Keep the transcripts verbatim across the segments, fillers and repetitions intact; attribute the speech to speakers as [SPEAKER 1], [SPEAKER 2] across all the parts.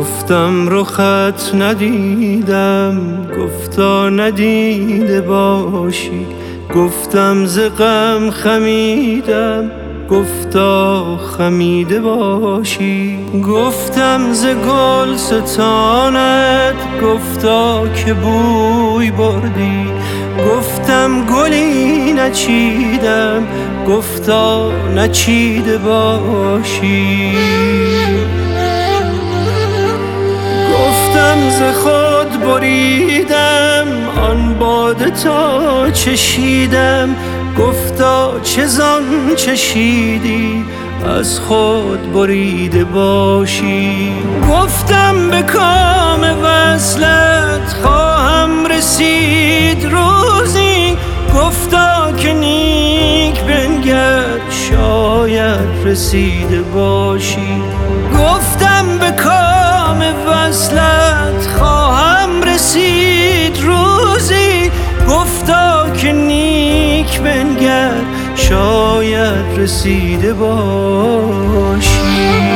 [SPEAKER 1] گفتم رخت ندیدم، گفتا ندیده باشی. گفتم ز غم خمیدم، گفتا خمیده باشی. گفتم ز گل ستانت، گفتا که بوی بردی. گفتم گلی نچیدم، گفتا نچیده باشی. گفتم ز خود بریدم، آن باده تا چشیدم. گفتا چه زان چشیدی، از خود بریده باشی. گفتم به کام وصلت خواهم رسید روزی. گفتا که نیک بنگر، شاید رسیده باشی. گفتم به کام وصلت خواهم رسید روزی. گفتا که نیک بنگر، شاید رسیده باشی.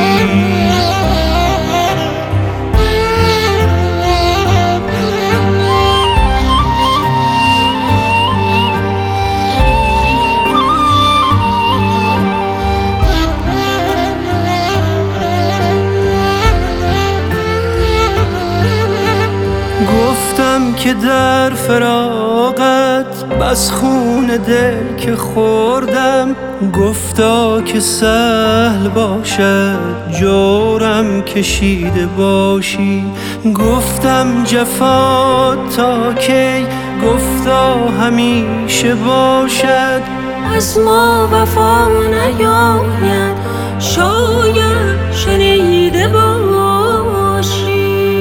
[SPEAKER 1] گفتم که در فراقت بس خون دل که خوردم. گفتا که سهل باشد جورم کشیده باشی. گفتم جفا تا کی، گفتا همیشه باشد.
[SPEAKER 2] از ما وفا نیاید، شاید شنیده باشی.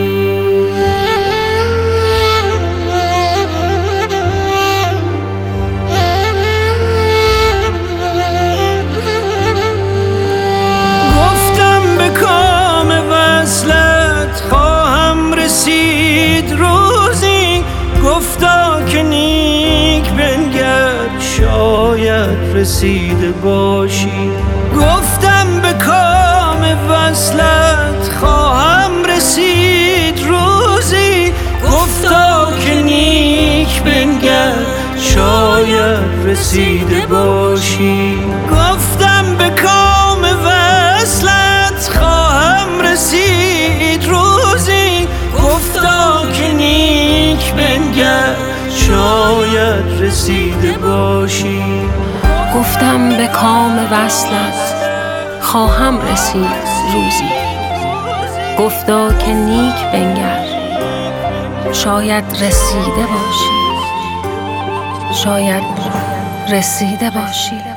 [SPEAKER 1] گفتا که نیک بنگر، شاید رسیده باشی. گفتم به کام وصلت خواهم رسید روزی. گفتا که نیک بنگر، شاید رسیده باشی. گفتم به کام وصلت خواهم رسید روزی. گفتا که نیک بنگر، شاید رسیده باشی.
[SPEAKER 2] گفتم به کام وصلت خواهم رسید روزی. گفتا که نیک بنگر، شاید رسیده باشی. شاید رسیده باشی.